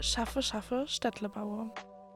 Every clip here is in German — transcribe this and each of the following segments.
Schaffe, schaffe, Städtle baue.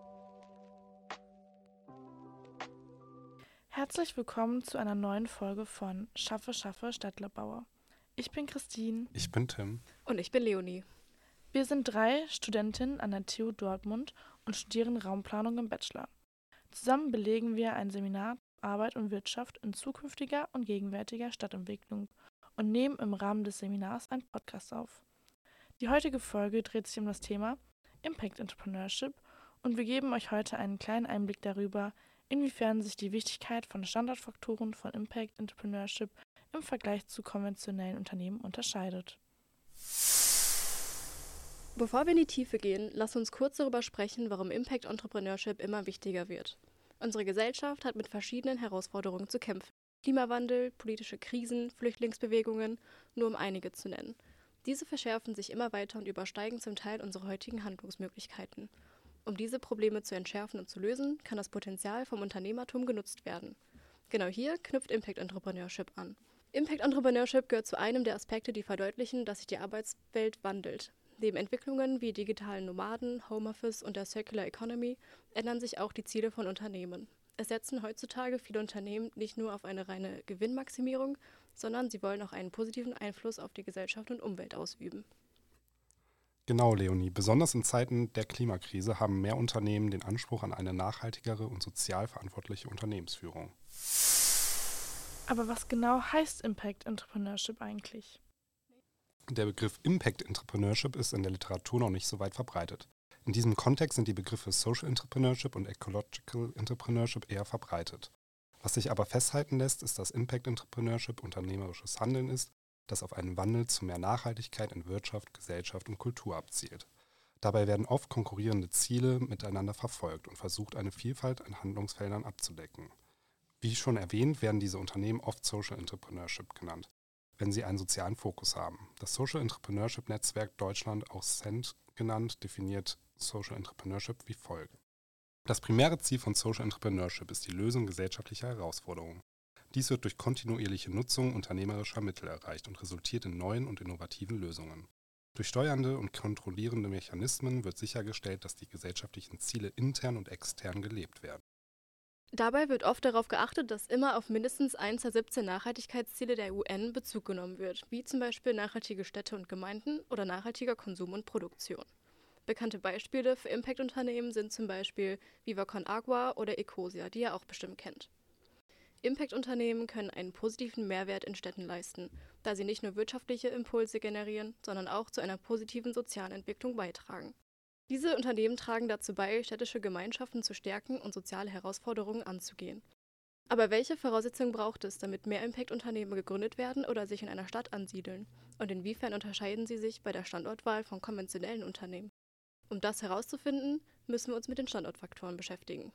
Herzlich willkommen zu einer neuen Folge von Schaffe, schaffe, Städtle baue. Ich bin Christine. Ich bin Tim. Und ich bin Leonie. Wir sind 3 Studentinnen an der TU Dortmund und studieren Raumplanung im Bachelor. Zusammen belegen wir ein Seminar Arbeit und Wirtschaft in zukünftiger und gegenwärtiger Stadtentwicklung und nehmen im Rahmen des Seminars einen Podcast auf. Die heutige Folge dreht sich um das Thema Impact Entrepreneurship und wir geben euch heute einen kleinen Einblick darüber, inwiefern sich die Wichtigkeit von Standortfaktoren von Impact Entrepreneurship im Vergleich zu konventionellen Unternehmen unterscheidet. Bevor wir in die Tiefe gehen, lasst uns kurz darüber sprechen, warum Impact Entrepreneurship immer wichtiger wird. Unsere Gesellschaft hat mit verschiedenen Herausforderungen zu kämpfen. Klimawandel, politische Krisen, Flüchtlingsbewegungen, nur um einige zu nennen. Diese verschärfen sich immer weiter und übersteigen zum Teil unsere heutigen Handlungsmöglichkeiten. Um diese Probleme zu entschärfen und zu lösen, kann das Potenzial vom Unternehmertum genutzt werden. Genau hier knüpft Impact Entrepreneurship an. Impact Entrepreneurship gehört zu einem der Aspekte, die verdeutlichen, dass sich die Arbeitswelt wandelt. Neben Entwicklungen wie digitalen Nomaden, Homeoffice und der Circular Economy ändern sich auch die Ziele von Unternehmen. Es setzen heutzutage viele Unternehmen nicht nur auf eine reine Gewinnmaximierung, sondern sie wollen auch einen positiven Einfluss auf die Gesellschaft und Umwelt ausüben. Genau, Leonie. Besonders in Zeiten der Klimakrise haben mehr Unternehmen den Anspruch an eine nachhaltigere und sozial verantwortliche Unternehmensführung. Aber was genau heißt Impact Entrepreneurship eigentlich? Der Begriff Impact Entrepreneurship ist in der Literatur noch nicht so weit verbreitet. In diesem Kontext sind die Begriffe Social Entrepreneurship und Ecological Entrepreneurship eher verbreitet. Was sich aber festhalten lässt, ist, dass Impact Entrepreneurship unternehmerisches Handeln ist, das auf einen Wandel zu mehr Nachhaltigkeit in Wirtschaft, Gesellschaft und Kultur abzielt. Dabei werden oft konkurrierende Ziele miteinander verfolgt und versucht, eine Vielfalt an Handlungsfeldern abzudecken. Wie schon erwähnt, werden diese Unternehmen oft Social Entrepreneurship genannt, wenn sie einen sozialen Fokus haben. Das Social Entrepreneurship Netzwerk Deutschland, auch SENT genannt, definiert Social Entrepreneurship wie folgt. Das primäre Ziel von Social Entrepreneurship ist die Lösung gesellschaftlicher Herausforderungen. Dies wird durch kontinuierliche Nutzung unternehmerischer Mittel erreicht und resultiert in neuen und innovativen Lösungen. Durch steuernde und kontrollierende Mechanismen wird sichergestellt, dass die gesellschaftlichen Ziele intern und extern gelebt werden. Dabei wird oft darauf geachtet, dass immer auf mindestens eins der 17 Nachhaltigkeitsziele der UN Bezug genommen wird, wie zum Beispiel nachhaltige Städte und Gemeinden oder nachhaltiger Konsum und Produktion. Bekannte Beispiele für Impact-Unternehmen sind zum Beispiel Viva Con Agua oder Ecosia, die ihr auch bestimmt kennt. Impact-Unternehmen können einen positiven Mehrwert in Städten leisten, da sie nicht nur wirtschaftliche Impulse generieren, sondern auch zu einer positiven sozialen Entwicklung beitragen. Diese Unternehmen tragen dazu bei, städtische Gemeinschaften zu stärken und soziale Herausforderungen anzugehen. Aber welche Voraussetzungen braucht es, damit mehr Impact-Unternehmen gegründet werden oder sich in einer Stadt ansiedeln? Und inwiefern unterscheiden sie sich bei der Standortwahl von konventionellen Unternehmen? Um das herauszufinden, müssen wir uns mit den Standortfaktoren beschäftigen.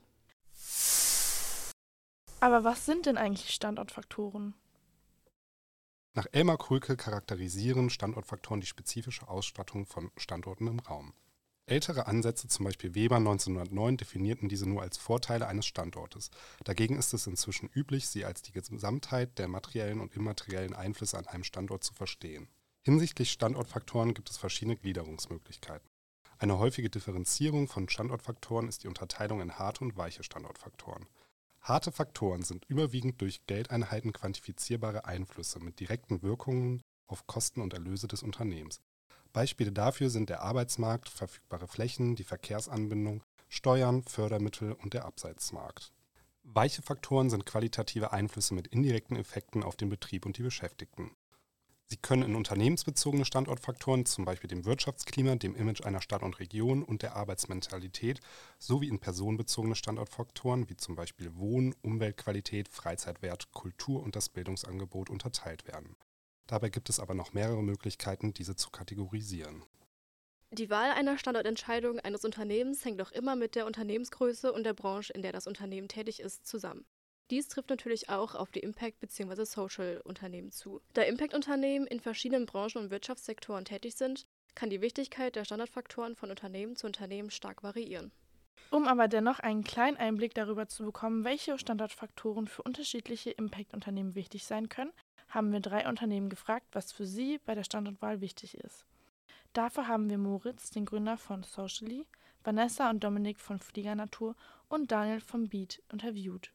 Aber was sind denn eigentlich Standortfaktoren? Nach Elmar Kulke charakterisieren Standortfaktoren die spezifische Ausstattung von Standorten im Raum. Ältere Ansätze, zum Beispiel Weber 1909, definierten diese nur als Vorteile eines Standortes. Dagegen ist es inzwischen üblich, sie als die Gesamtheit der materiellen und immateriellen Einflüsse an einem Standort zu verstehen. Hinsichtlich Standortfaktoren gibt es verschiedene Gliederungsmöglichkeiten. Eine häufige Differenzierung von Standortfaktoren ist die Unterteilung in harte und weiche Standortfaktoren. Harte Faktoren sind überwiegend durch Geldeinheiten quantifizierbare Einflüsse mit direkten Wirkungen auf Kosten und Erlöse des Unternehmens. Beispiele dafür sind der Arbeitsmarkt, verfügbare Flächen, die Verkehrsanbindung, Steuern, Fördermittel und der Absatzmarkt. Weiche Faktoren sind qualitative Einflüsse mit indirekten Effekten auf den Betrieb und die Beschäftigten. Sie können in unternehmensbezogene Standortfaktoren, zum Beispiel dem Wirtschaftsklima, dem Image einer Stadt und Region und der Arbeitsmentalität, sowie in personenbezogene Standortfaktoren, wie zum Beispiel Wohn-, Umweltqualität, Freizeitwert, Kultur und das Bildungsangebot unterteilt werden. Dabei gibt es aber noch mehrere Möglichkeiten, diese zu kategorisieren. Die Wahl einer Standortentscheidung eines Unternehmens hängt auch immer mit der Unternehmensgröße und der Branche, in der das Unternehmen tätig ist, zusammen. Dies trifft natürlich auch auf die Impact- bzw. Social-Unternehmen zu. Da Impact-Unternehmen in verschiedenen Branchen und Wirtschaftssektoren tätig sind, kann die Wichtigkeit der Standortfaktoren von Unternehmen zu Unternehmen stark variieren. Um aber dennoch einen kleinen Einblick darüber zu bekommen, welche Standortfaktoren für unterschiedliche Impact-Unternehmen wichtig sein können, haben wir 3 Unternehmen gefragt, was für sie bei der Standortwahl wichtig ist. Dafür haben wir Moritz, den Gründer von Socially, Vanessa und Dominik von Fliegernatur und Daniel vom Beat interviewt.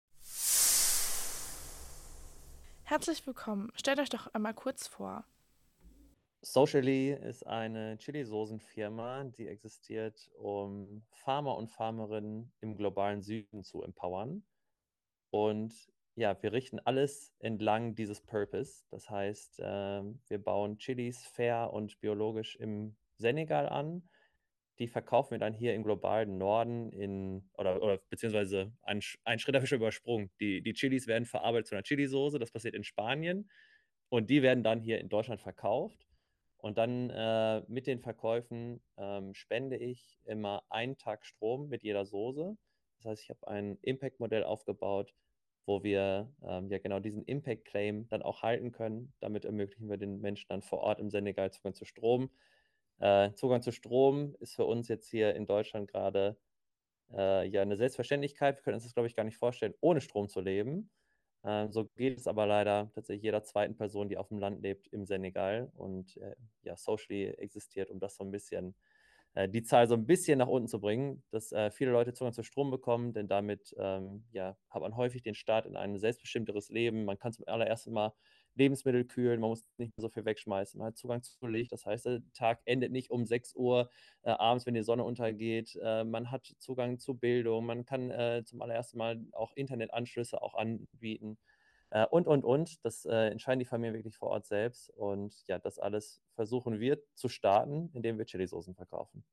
Herzlich willkommen. Stellt euch doch einmal kurz vor. Socially ist eine Chili-Soßen-Firma, die existiert, um Farmer und Farmerinnen im globalen Süden zu empowern. Und ja, wir richten alles entlang dieses Purpose. Das heißt, wir bauen Chilis fair und biologisch im Senegal an. Die verkaufen wir dann hier im globalen Norden oder beziehungsweise einen Schritt habe ich schon übersprungen. Die Chilis werden verarbeitet zu einer Chili-Soße, das passiert in Spanien. Und die werden dann hier in Deutschland verkauft. Und dann mit den Verkäufen spende ich immer einen Tag Strom mit jeder Soße. Das heißt, ich habe ein Impact-Modell aufgebaut, wo wir ja genau diesen Impact-Claim dann auch halten können. Damit ermöglichen wir den Menschen dann vor Ort im Senegal Zugang zu Strom. Zugang zu Strom ist für uns jetzt hier in Deutschland gerade ja eine Selbstverständlichkeit. Wir können uns das, glaube ich, gar nicht vorstellen, ohne Strom zu leben. So geht es aber leider tatsächlich jeder zweiten Person, die auf dem Land lebt, im Senegal. Und ja, Socially existiert, um das so ein bisschen, die Zahl so ein bisschen nach unten zu bringen, dass viele Leute Zugang zu Strom bekommen, denn damit ja, hat man häufig den Start in ein selbstbestimmteres Leben. Man kann zum allerersten Mal Lebensmittel kühlen, man muss nicht mehr so viel wegschmeißen, man hat Zugang zu Licht. Das heißt, der Tag endet nicht um 6 Uhr abends, wenn die Sonne untergeht. Man hat Zugang zu Bildung, man kann zum allerersten Mal auch Internetanschlüsse auch anbieten und. Das entscheiden die Familien wirklich vor Ort selbst. Und ja, das alles versuchen wir zu starten, indem wir Chili-Soßen verkaufen.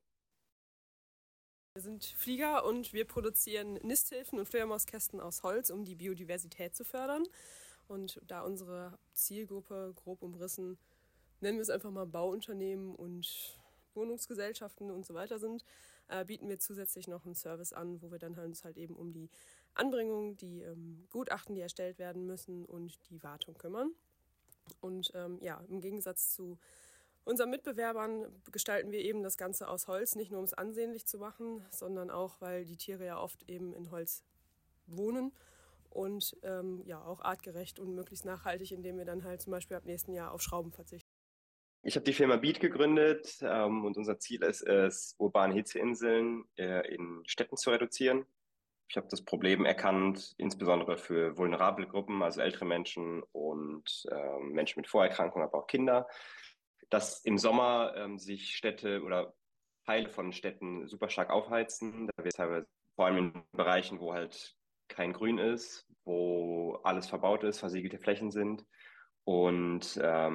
Wir sind Flieger und wir produzieren Nisthilfen und Fledermauskästen aus Holz, um die Biodiversität zu fördern. Und da unsere Zielgruppe grob umrissen, nennen wir es einfach mal Bauunternehmen und Wohnungsgesellschaften und so weiter sind, bieten wir zusätzlich noch einen Service an, wo wir dann uns halt eben um die Anbringung, die Gutachten, die erstellt werden müssen und die Wartung kümmern. Und ja, im Gegensatz zu unseren Mitbewerbern gestalten wir eben das Ganze aus Holz, nicht nur um es ansehnlich zu machen, sondern auch, weil die Tiere ja oft eben in Holz wohnen. Und ja, auch artgerecht und möglichst nachhaltig, indem wir dann halt zum Beispiel ab nächsten Jahr auf Schrauben verzichten. Ich habe die Firma Beat gegründet und unser Ziel ist es, urbane Hitzeinseln in Städten zu reduzieren. Ich habe das Problem erkannt, insbesondere für vulnerable Gruppen, also ältere Menschen und Menschen mit Vorerkrankungen, aber auch Kinder, dass im Sommer sich Städte oder Teile von Städten super stark aufheizen. Da wird teilweise vor allem in Bereichen, wo halt kein Grün ist, wo alles verbaut ist, versiegelte Flächen sind. Und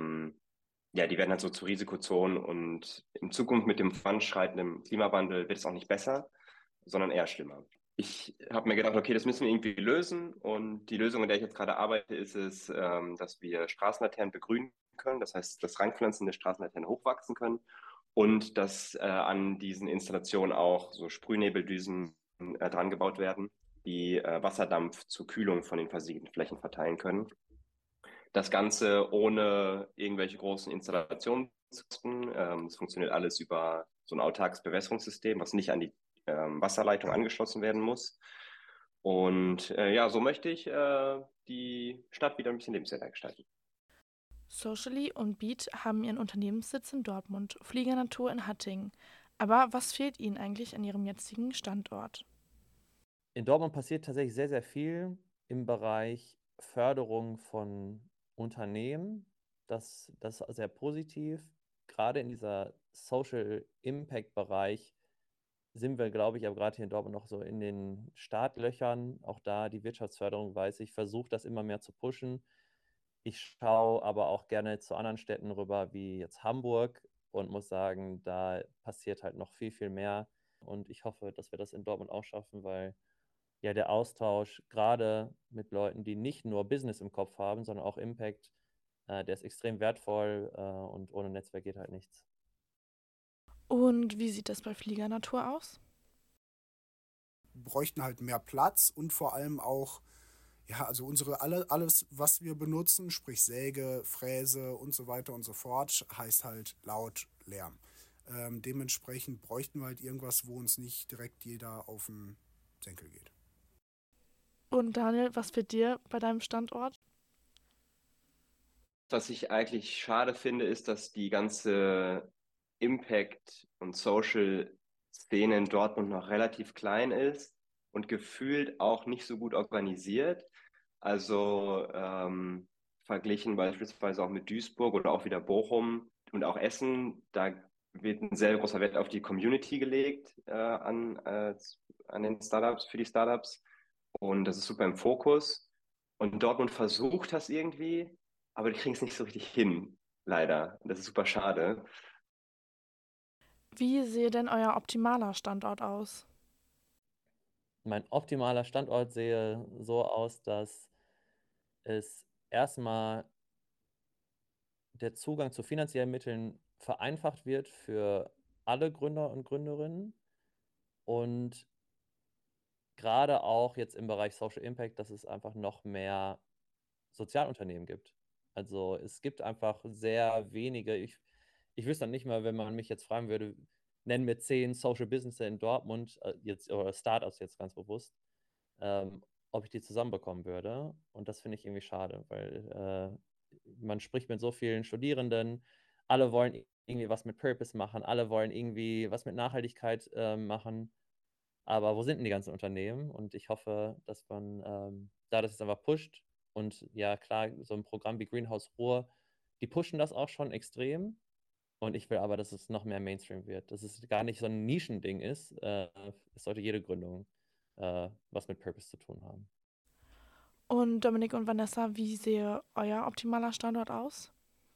ja, die werden halt so zu Risikozonen. Und in Zukunft mit dem voranschreitenden Klimawandel wird es auch nicht besser, sondern eher schlimmer. Ich habe mir gedacht, okay, das müssen wir irgendwie lösen. Und die Lösung, an der ich jetzt gerade arbeite, ist es, dass wir Straßenlaternen begrünen können. Das heißt, dass Rangpflanzen der Straßenlaternen hochwachsen können. Und dass an diesen Installationen auch so Sprühnebeldüsen dran gebaut werden, die Wasserdampf zur Kühlung von den versiegelten Flächen verteilen können. Das Ganze ohne irgendwelche großen Installationskosten. Es funktioniert alles über so ein autarkes Bewässerungssystem, was nicht an die Wasserleitung angeschlossen werden muss. Und ja, so möchte ich die Stadt wieder ein bisschen lebenswerter gestalten. Socially und Beat haben ihren Unternehmenssitz in Dortmund, Fliegernatur in Hattingen. Aber was fehlt ihnen eigentlich an ihrem jetzigen Standort? In Dortmund passiert tatsächlich sehr, sehr viel im Bereich Förderung von Unternehmen. Das ist sehr positiv. Gerade in dieser Social Impact Bereich sind wir, glaube ich, aber gerade hier in Dortmund noch so in den Startlöchern. Auch da die Wirtschaftsförderung, weiß ich, versucht das immer mehr zu pushen. Ich schaue aber auch gerne zu anderen Städten rüber, wie jetzt Hamburg, und muss sagen, da passiert halt noch viel, viel mehr. Und ich hoffe, dass wir das in Dortmund auch schaffen, weil ja der Austausch gerade mit Leuten, die nicht nur Business im Kopf haben, sondern auch Impact, der ist extrem wertvoll und ohne Netzwerk geht halt nichts. Und wie sieht das bei Fliegernatur aus? Wir bräuchten halt mehr Platz und vor allem auch, ja, also alles, was wir benutzen, sprich Säge, Fräse und so weiter und so fort, heißt halt laut Lärm. Dementsprechend bräuchten wir halt irgendwas, wo uns nicht direkt jeder auf den Senkel geht. Und Daniel, was fehlt dir bei deinem Standort? Was ich eigentlich schade finde, ist, dass die ganze Impact- und Social-Szene in Dortmund noch relativ klein ist und gefühlt auch nicht so gut organisiert. Also verglichen beispielsweise auch mit Duisburg oder auch wieder Bochum und auch Essen, da wird ein sehr großer Wert auf die Community gelegt an den Startups, für die Startups. Und das ist super im Fokus. Und Dortmund versucht das irgendwie, aber die kriegen es nicht so richtig hin, leider. Das ist super schade. Wie sehe denn euer optimaler Standort aus? Mein optimaler Standort sehe so aus, dass es erstmal der Zugang zu finanziellen Mitteln vereinfacht wird für alle Gründer und Gründerinnen und gerade auch jetzt im Bereich Social Impact, dass es einfach noch mehr Sozialunternehmen gibt. Also es gibt einfach sehr wenige. Ich wüsste dann nicht mal, wenn man mich jetzt fragen würde, nennen mir 10 Social Businesses in Dortmund, jetzt, oder Startups jetzt ganz bewusst, ob ich die zusammenbekommen würde. Und das finde ich irgendwie schade, weil man spricht mit so vielen Studierenden, alle wollen irgendwie was mit Purpose machen, alle wollen irgendwie was mit Nachhaltigkeit machen. Aber wo sind denn die ganzen Unternehmen? Und ich hoffe, dass man da das jetzt einfach pusht. Und ja, klar, so ein Programm wie Greenhouse Ruhr, die pushen das auch schon extrem. Und ich will aber, dass es noch mehr Mainstream wird. Dass es gar nicht so ein Nischending ist. Es sollte jede Gründung was mit Purpose zu tun haben. Und Dominik und Vanessa, wie sehe euer optimaler Standort aus?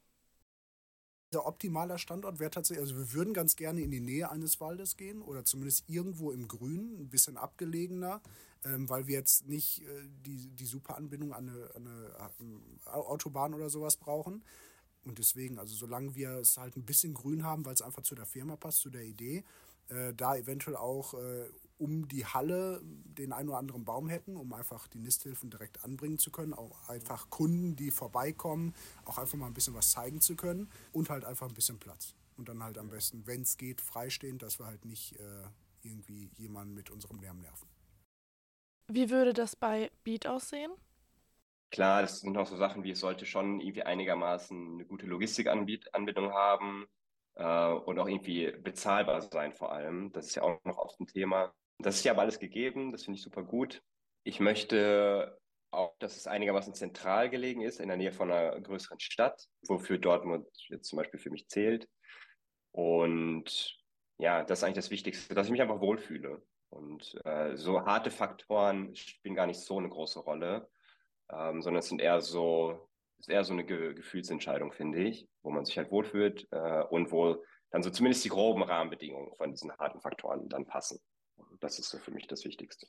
Der optimale Standort wäre tatsächlich, also wir würden ganz gerne in die Nähe eines Waldes gehen oder zumindest irgendwo im Grün, ein bisschen abgelegener, weil wir jetzt nicht die super Anbindung an eine Autobahn oder sowas brauchen. Und deswegen, also solange wir es halt ein bisschen grün haben, weil es einfach zu der Firma passt, zu der Idee, da eventuell auch um die Halle den einen oder anderen Baum hätten, um einfach die Nisthilfen direkt anbringen zu können, auch einfach Kunden, die vorbeikommen, auch einfach mal ein bisschen was zeigen zu können und halt einfach ein bisschen Platz. Und dann halt am besten, wenn es geht, freistehend, dass wir halt nicht irgendwie jemanden mit unserem Lärm nerven. Wie würde das bei Beat aussehen? Klar, das sind auch so Sachen wie, es sollte schon irgendwie einigermaßen eine gute Logistikanbindung haben und auch irgendwie bezahlbar sein vor allem. Das ist ja auch noch oft ein Thema. Das ist ja aber alles gegeben, das finde ich super gut. Ich möchte auch, dass es einigermaßen zentral gelegen ist, in der Nähe von einer größeren Stadt, wofür Dortmund jetzt zum Beispiel für mich zählt. Und ja, das ist eigentlich das Wichtigste, dass ich mich einfach wohlfühle. Und so harte Faktoren spielen gar nicht so eine große Rolle, sondern es ist eher so eine Gefühlsentscheidung, finde ich, wo man sich halt wohlfühlt und wo dann so zumindest die groben Rahmenbedingungen von diesen harten Faktoren dann passen. Und das ist so für mich das Wichtigste.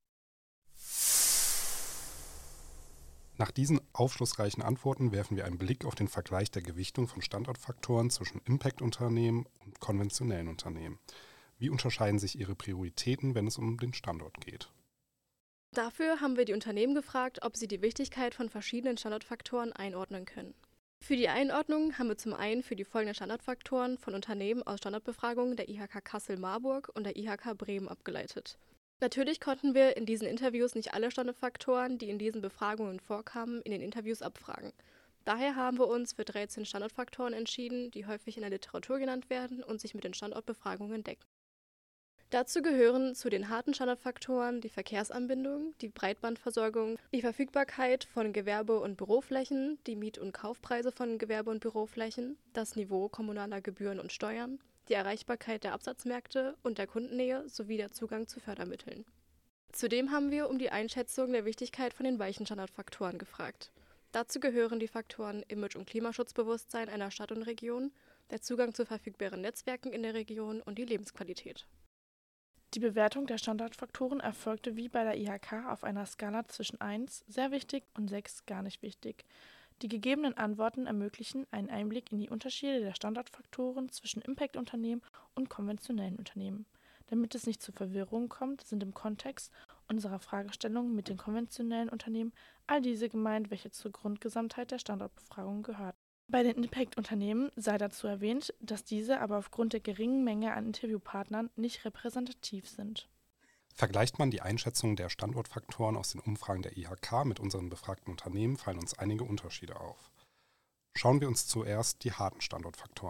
Nach diesen aufschlussreichen Antworten werfen wir einen Blick auf den Vergleich der Gewichtung von Standortfaktoren zwischen Impact-Unternehmen und konventionellen Unternehmen. Wie unterscheiden sich ihre Prioritäten, wenn es um den Standort geht? Dafür haben wir die Unternehmen gefragt, ob sie die Wichtigkeit von verschiedenen Standortfaktoren einordnen können. Für die Einordnung haben wir zum einen für die folgenden Standortfaktoren von Unternehmen aus Standortbefragungen der IHK Kassel-Marburg und der IHK Bremen abgeleitet. Natürlich konnten wir in diesen Interviews nicht alle Standortfaktoren, die in diesen Befragungen vorkamen, in den Interviews abfragen. Daher haben wir uns für 13 Standortfaktoren entschieden, die häufig in der Literatur genannt werden und sich mit den Standortbefragungen decken. Dazu gehören zu den harten Standortfaktoren die Verkehrsanbindung, die Breitbandversorgung, die Verfügbarkeit von Gewerbe- und Büroflächen, die Miet- und Kaufpreise von Gewerbe- und Büroflächen, das Niveau kommunaler Gebühren und Steuern, die Erreichbarkeit der Absatzmärkte und der Kundennähe sowie der Zugang zu Fördermitteln. Zudem haben wir um die Einschätzung der Wichtigkeit von den weichen Standortfaktoren gefragt. Dazu gehören die Faktoren Image- und Klimaschutzbewusstsein einer Stadt und Region, der Zugang zu verfügbaren Netzwerken in der Region und die Lebensqualität. Die Bewertung der Standortfaktoren erfolgte wie bei der IHK auf einer Skala zwischen 1, sehr wichtig, und 6, gar nicht wichtig. Die gegebenen Antworten ermöglichen einen Einblick in die Unterschiede der Standortfaktoren zwischen Impact-Unternehmen und konventionellen Unternehmen. Damit es nicht zu Verwirrungen kommt, sind im Kontext unserer Fragestellung mit den konventionellen Unternehmen all diese gemeint, welche zur Grundgesamtheit der Standortbefragung gehören. Bei den Impact-Unternehmen sei dazu erwähnt, dass diese aber aufgrund der geringen Menge an Interviewpartnern nicht repräsentativ sind. Vergleicht man die Einschätzung der Standortfaktoren aus den Umfragen der IHK mit unseren befragten Unternehmen, fallen uns einige Unterschiede auf. Schauen wir uns zuerst die harten Standortfaktoren an.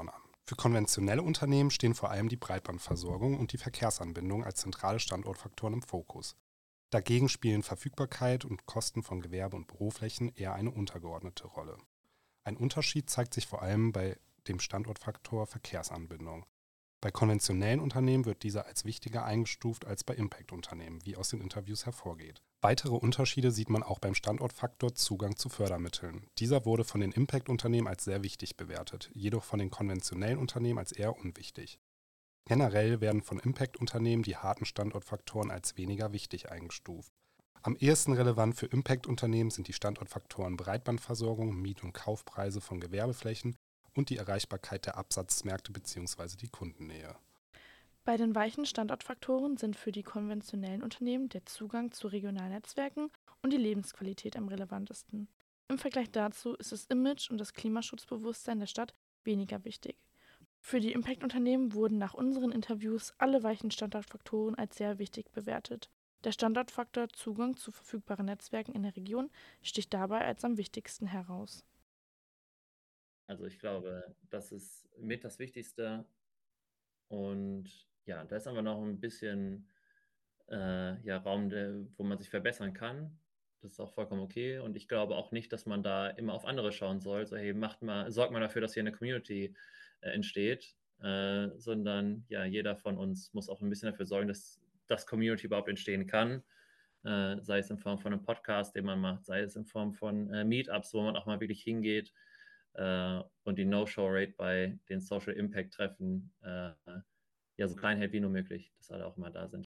Für konventionelle Unternehmen stehen vor allem die Breitbandversorgung und die Verkehrsanbindung als zentrale Standortfaktoren im Fokus. Dagegen spielen Verfügbarkeit und Kosten von Gewerbe- und Büroflächen eher eine untergeordnete Rolle. Ein Unterschied zeigt sich vor allem bei dem Standortfaktor Verkehrsanbindung. Bei konventionellen Unternehmen wird dieser als wichtiger eingestuft als bei Impact-Unternehmen, wie aus den Interviews hervorgeht. Weitere Unterschiede sieht man auch beim Standortfaktor Zugang zu Fördermitteln. Dieser wurde von den Impact-Unternehmen als sehr wichtig bewertet, jedoch von den konventionellen Unternehmen als eher unwichtig. Generell werden von Impact-Unternehmen die harten Standortfaktoren als weniger wichtig eingestuft. Am ehesten relevant für Impact-Unternehmen sind die Standortfaktoren Breitbandversorgung, Miet- und Kaufpreise von Gewerbeflächen und die Erreichbarkeit der Absatzmärkte bzw. die Kundennähe. Bei den weichen Standortfaktoren sind für die konventionellen Unternehmen der Zugang zu regionalen Netzwerken und die Lebensqualität am relevantesten. Im Vergleich dazu ist das Image und das Klimaschutzbewusstsein der Stadt weniger wichtig. Für die Impact-Unternehmen wurden nach unseren Interviews alle weichen Standortfaktoren als sehr wichtig bewertet. Der Standortfaktor Zugang zu verfügbaren Netzwerken in der Region sticht dabei als am wichtigsten heraus. Also ich glaube, das ist mit das Wichtigste. Und ja, da ist aber noch ein bisschen Raum, wo man sich verbessern kann. Das ist auch vollkommen okay. Und ich glaube auch nicht, dass man da immer auf andere schauen soll. So, hey, sorgt mal dafür, dass hier eine Community entsteht. Sondern ja, jeder von uns muss auch ein bisschen dafür sorgen, dass das Community überhaupt entstehen kann. Sei es in Form von einem Podcast, den man macht, sei es in Form von Meetups, wo man auch mal wirklich hingeht und die No-Show-Rate bei den Social Impact-Treffen so klein hält wie nur möglich, dass alle auch immer da sind.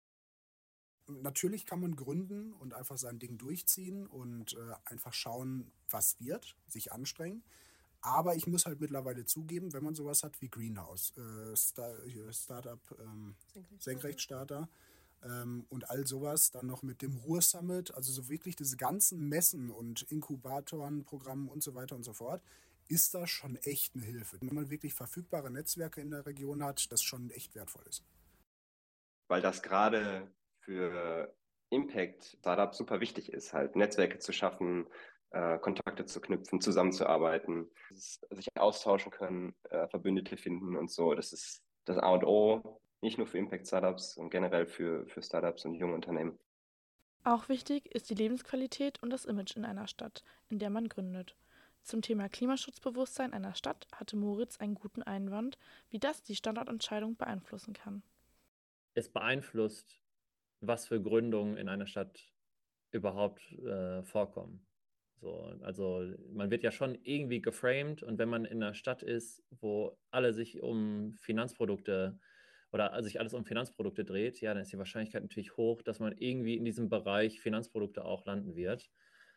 Natürlich kann man gründen und einfach sein Ding durchziehen und einfach schauen, was wird, sich anstrengen. Aber ich muss halt mittlerweile zugeben, wenn man sowas hat wie Greenhouse, Startup, Senkrechtstarter und all sowas, dann noch mit dem Ruhr-Summit, also so wirklich diese ganzen Messen und Inkubatoren, Programmen und so weiter und so fort, ist das schon echt eine Hilfe. Wenn man wirklich verfügbare Netzwerke in der Region hat, das schon echt wertvoll ist. Weil das gerade für Impact-Startups super wichtig ist, halt Netzwerke zu schaffen, Kontakte zu knüpfen, zusammenzuarbeiten, sich austauschen können, Verbündete finden und so. Das ist das A und O, nicht nur für Impact-Startups, sondern generell für Startups und junge Unternehmen. Auch wichtig ist die Lebensqualität und das Image in einer Stadt, in der man gründet. Zum Thema Klimaschutzbewusstsein einer Stadt hatte Moritz einen guten Einwand, wie das die Standortentscheidung beeinflussen kann. Es beeinflusst, was für Gründungen in einer Stadt überhaupt vorkommen. So, also man wird ja schon irgendwie geframed, und wenn man in einer Stadt ist, wo alle sich um Finanzprodukte oder sich alles um Finanzprodukte dreht, ja, dann ist die Wahrscheinlichkeit natürlich hoch, dass man irgendwie in diesem Bereich Finanzprodukte auch landen wird.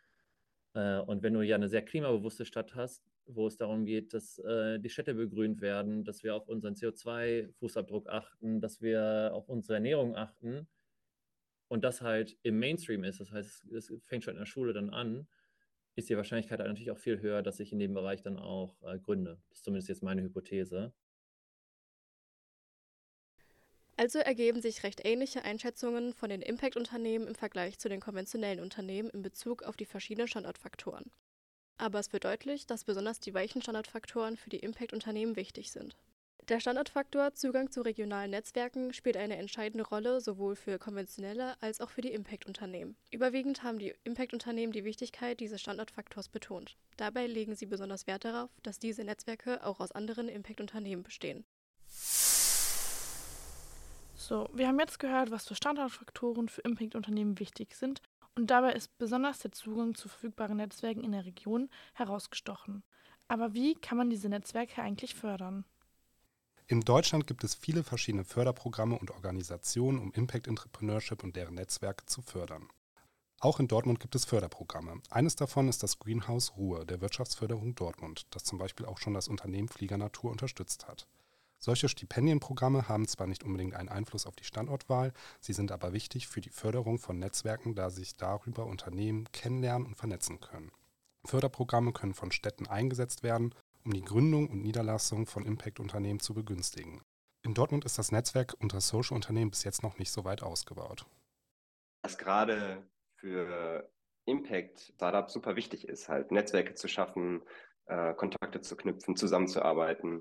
Und wenn du ja eine sehr klimabewusste Stadt hast, wo es darum geht, dass die Städte begrünt werden, dass wir auf unseren CO2-Fußabdruck achten, dass wir auf unsere Ernährung achten und das halt im Mainstream ist, das heißt, es fängt schon in der Schule dann an, ist die Wahrscheinlichkeit halt natürlich auch viel höher, dass ich in dem Bereich dann auch gründe. Das ist zumindest jetzt meine Hypothese. Also ergeben sich recht ähnliche Einschätzungen von den Impact-Unternehmen im Vergleich zu den konventionellen Unternehmen in Bezug auf die verschiedenen Standortfaktoren. Aber es wird deutlich, dass besonders die weichen Standortfaktoren für die Impact-Unternehmen wichtig sind. Der Standortfaktor Zugang zu regionalen Netzwerken spielt eine entscheidende Rolle sowohl für konventionelle als auch für die Impact-Unternehmen. Überwiegend haben die Impact-Unternehmen die Wichtigkeit dieses Standortfaktors betont. Dabei legen sie besonders Wert darauf, dass diese Netzwerke auch aus anderen Impact-Unternehmen bestehen. So, wir haben jetzt gehört, was für Standortfaktoren für Impact-Unternehmen wichtig sind, und dabei ist besonders der Zugang zu verfügbaren Netzwerken in der Region herausgestochen. Aber wie kann man diese Netzwerke eigentlich fördern? In Deutschland gibt es viele verschiedene Förderprogramme und Organisationen, um Impact Entrepreneurship und deren Netzwerke zu fördern. Auch in Dortmund gibt es Förderprogramme. Eines davon ist das Greenhouse Ruhr der Wirtschaftsförderung Dortmund, das zum Beispiel auch schon das Unternehmen Flieger Natur unterstützt hat. Solche Stipendienprogramme haben zwar nicht unbedingt einen Einfluss auf die Standortwahl, sie sind aber wichtig für die Förderung von Netzwerken, da sich darüber Unternehmen kennenlernen und vernetzen können. Förderprogramme können von Städten eingesetzt werden, um die Gründung und Niederlassung von Impact-Unternehmen zu begünstigen. In Dortmund ist das Netzwerk unter Social-Unternehmen bis jetzt noch nicht so weit ausgebaut. Was gerade für Impact-Startups super wichtig ist, halt Netzwerke zu schaffen, Kontakte zu knüpfen, zusammenzuarbeiten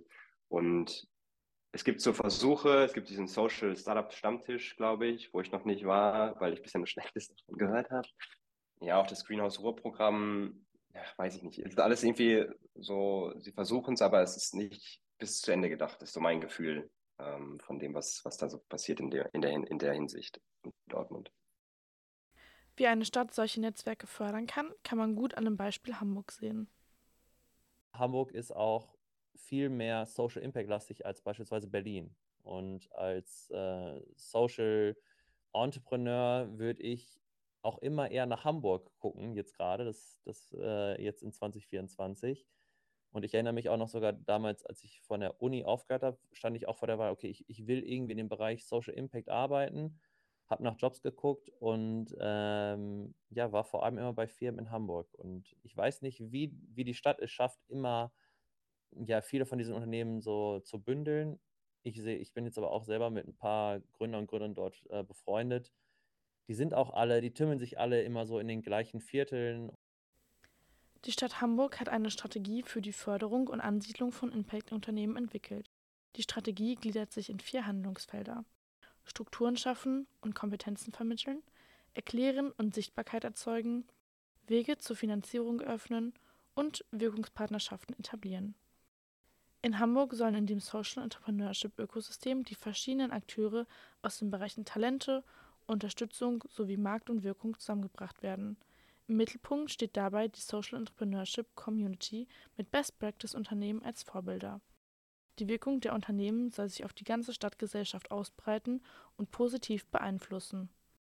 Und es gibt so Versuche, es gibt diesen Social Startup Stammtisch, glaube ich, wo ich noch nicht war, weil ich bisher nur Schlechtes davon gehört habe. Ja, auch das Greenhouse Ruhr-Programm, ja, weiß ich nicht. Es ist alles irgendwie so, sie versuchen es, aber es ist nicht bis zu Ende gedacht. Das ist so mein Gefühl von dem, was da so passiert in der Hinsicht in Dortmund. Wie eine Stadt solche Netzwerke fördern kann, kann man gut an dem Beispiel Hamburg sehen. Hamburg ist auch viel mehr Social Impact-lastig als beispielsweise Berlin. Und als Social Entrepreneur würde ich auch immer eher nach Hamburg gucken, jetzt gerade, jetzt in 2024. Und ich erinnere mich auch noch sogar damals, als ich von der Uni aufgehört habe, stand ich auch vor der Wahl, okay, ich will irgendwie in dem Bereich Social Impact arbeiten, habe nach Jobs geguckt und war vor allem immer bei Firmen in Hamburg. Und ich weiß nicht, wie die Stadt es schafft, immer viele von diesen Unternehmen so zu bündeln. Ich bin jetzt aber auch selber mit ein paar Gründer und Gründern dort befreundet. Die tümmeln sich alle immer so in den gleichen Vierteln. Die Stadt Hamburg hat eine Strategie für die Förderung und Ansiedlung von Impact-Unternehmen entwickelt. Die Strategie gliedert sich in 4 Handlungsfelder: Strukturen schaffen und Kompetenzen vermitteln, erklären und Sichtbarkeit erzeugen, Wege zur Finanzierung öffnen und Wirkungspartnerschaften etablieren. In Hamburg sollen in dem Social Entrepreneurship-Ökosystem die verschiedenen Akteure aus den Bereichen Talente, Unterstützung sowie Markt und Wirkung zusammengebracht werden. Im Mittelpunkt steht dabei die Social Entrepreneurship Community mit Best-Practice-Unternehmen als Vorbilder. Die Wirkung der Unternehmen soll sich auf die ganze Stadtgesellschaft ausbreiten und positiv beeinflussen.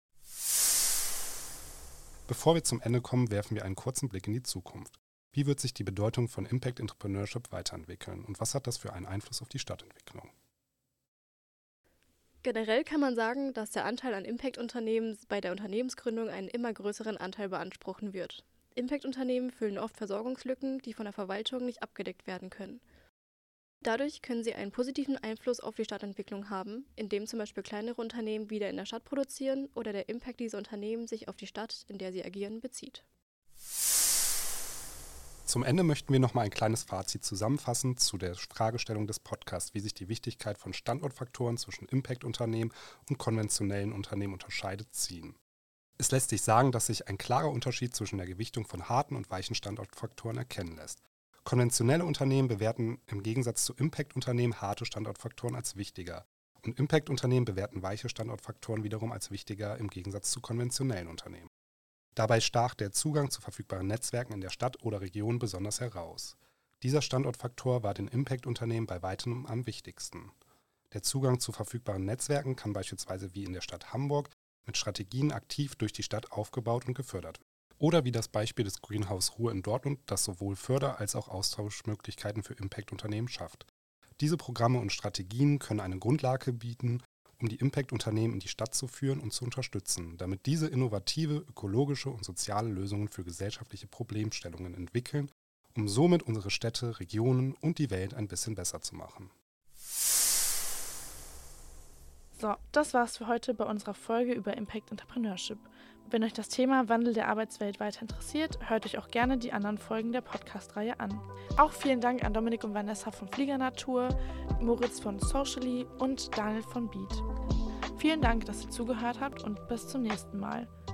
Bevor wir zum Ende kommen, werfen wir einen kurzen Blick in die Zukunft. Wie wird sich die Bedeutung von Impact Entrepreneurship weiterentwickeln und was hat das für einen Einfluss auf die Stadtentwicklung? Generell kann man sagen, dass der Anteil an Impact-Unternehmen bei der Unternehmensgründung einen immer größeren Anteil beanspruchen wird. Impact-Unternehmen füllen oft Versorgungslücken, die von der Verwaltung nicht abgedeckt werden können. Dadurch können sie einen positiven Einfluss auf die Stadtentwicklung haben, indem zum Beispiel kleinere Unternehmen wieder in der Stadt produzieren oder der Impact dieser Unternehmen sich auf die Stadt, in der sie agieren, bezieht. Zum Ende möchten wir nochmal ein kleines Fazit zusammenfassen zu der Fragestellung des Podcasts, wie sich die Wichtigkeit von Standortfaktoren zwischen Impact-Unternehmen und konventionellen Unternehmen unterscheidet, ziehen. Es lässt sich sagen, dass sich ein klarer Unterschied zwischen der Gewichtung von harten und weichen Standortfaktoren erkennen lässt. Konventionelle Unternehmen bewerten im Gegensatz zu Impact-Unternehmen harte Standortfaktoren als wichtiger und Impact-Unternehmen bewerten weiche Standortfaktoren wiederum als wichtiger im Gegensatz zu konventionellen Unternehmen. Dabei stach der Zugang zu verfügbaren Netzwerken in der Stadt oder Region besonders heraus. Dieser Standortfaktor war den Impact-Unternehmen bei weitem am wichtigsten. Der Zugang zu verfügbaren Netzwerken kann beispielsweise wie in der Stadt Hamburg mit Strategien aktiv durch die Stadt aufgebaut und gefördert werden. Oder wie das Beispiel des Greenhouse Ruhr in Dortmund, das sowohl Förder- als auch Austauschmöglichkeiten für Impact-Unternehmen schafft. Diese Programme und Strategien können eine Grundlage bieten, um die Impact-Unternehmen in die Stadt zu führen und zu unterstützen, damit diese innovative, ökologische und soziale Lösungen für gesellschaftliche Problemstellungen entwickeln, um somit unsere Städte, Regionen und die Welt ein bisschen besser zu machen. So, das war's für heute bei unserer Folge über Impact Entrepreneurship. Wenn euch das Thema Wandel der Arbeitswelt weiter interessiert, hört euch auch gerne die anderen Folgen der Podcast-Reihe an. Auch vielen Dank an Dominik und Vanessa von Fliegernatur, Moritz von Socially und Daniel von Beat. Vielen Dank, dass ihr zugehört habt und bis zum nächsten Mal.